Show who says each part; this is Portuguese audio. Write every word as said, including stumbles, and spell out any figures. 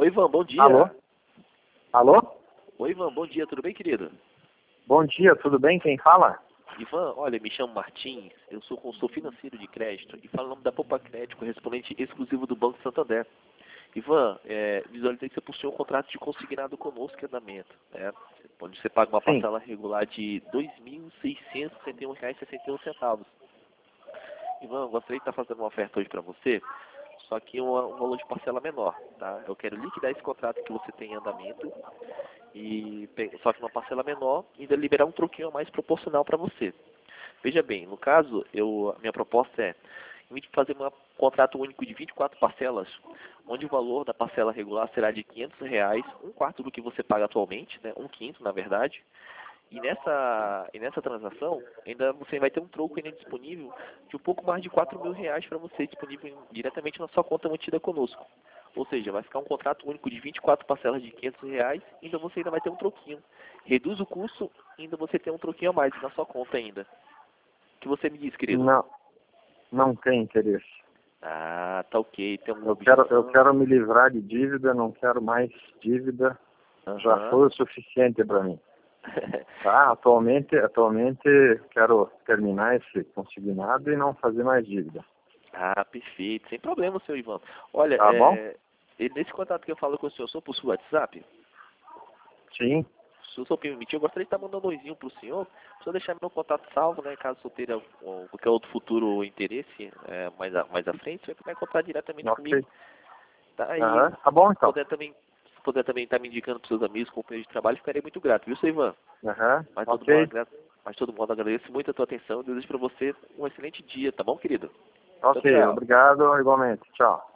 Speaker 1: Oi, Ivan, bom dia.
Speaker 2: Alô? Alô?
Speaker 1: Oi, Ivan, bom dia, tudo bem, querido?
Speaker 2: Bom dia, tudo bem? Quem fala?
Speaker 1: Ivan, olha, me chamo Martins, eu sou consultor financeiro de crédito e falo o nome da Poupa Crédito, correspondente exclusivo do Banco Santander. Ivan, é, visualizei que você possuiu um contrato de consignado conosco em andamento, né? Onde você paga uma
Speaker 2: Sim.
Speaker 1: parcela regular de dois mil seiscentos e sessenta e um reais e sessenta e um centavos. Ivan, eu gostaria de estar fazendo uma oferta hoje para você, só que um, um valor de parcela menor, tá? Eu quero liquidar esse contrato que você tem em andamento, e pe- só que uma parcela menor e ainda liberar um troquinho a mais proporcional para você. Veja bem, no caso, eu, a minha proposta é em vez de fazer um contrato único de vinte e quatro parcelas, onde o valor da parcela regular será de quinhentos reais, um quarto do que você paga atualmente, né, um quinto na verdade, e nessa, e nessa transação ainda você vai ter um troco ainda disponível de um pouco mais de quatro mil reais para você disponível em- diretamente na sua conta mantida conosco. Ou seja, vai ficar um contrato único de vinte e quatro parcelas de quinhentos reais, e ainda você ainda vai ter um troquinho. Reduz o custo, e ainda você tem um troquinho a mais na sua conta ainda. O que você me diz, querido?
Speaker 2: Não, não tem interesse.
Speaker 1: Ah, tá ok. Tem alguma
Speaker 2: Eu quero, eu
Speaker 1: objeção?
Speaker 2: quero me livrar de dívida, não quero mais dívida. Já
Speaker 1: Aham.
Speaker 2: foi o suficiente para mim. Tá? Atualmente, atualmente quero terminar esse consignado e não fazer mais dívida.
Speaker 1: Ah, perfeito. Sem problema, seu Ivan. Olha,
Speaker 2: Tá bom?
Speaker 1: é, e nesse contato que eu falo com o senhor, sou por seu WhatsApp?
Speaker 2: Sim.
Speaker 1: Se o senhor permitir, eu gostaria de estar mandando um oizinho para o senhor, para o senhor deixar meu contato salvo, né? Caso o senhor tenha algum- qualquer outro futuro interesse é, mais, a, mais à frente, você vai poder contar diretamente
Speaker 2: Ok.
Speaker 1: comigo. Tá? Aí,
Speaker 2: Aham. Tá bom
Speaker 1: se
Speaker 2: então.
Speaker 1: puder também, se puder também estar me indicando para os seus amigos, companheiros de trabalho, ficarei muito grato, viu, seu Ivan?
Speaker 2: Aham.
Speaker 1: Mas todo mundo,
Speaker 2: Ok.
Speaker 1: agra- mas todo mundo agradeço muito a tua atenção e desejo para você um excelente dia, tá bom, querido? Tchau,
Speaker 2: Ok.
Speaker 1: tchau.
Speaker 2: Obrigado igualmente. Tchau.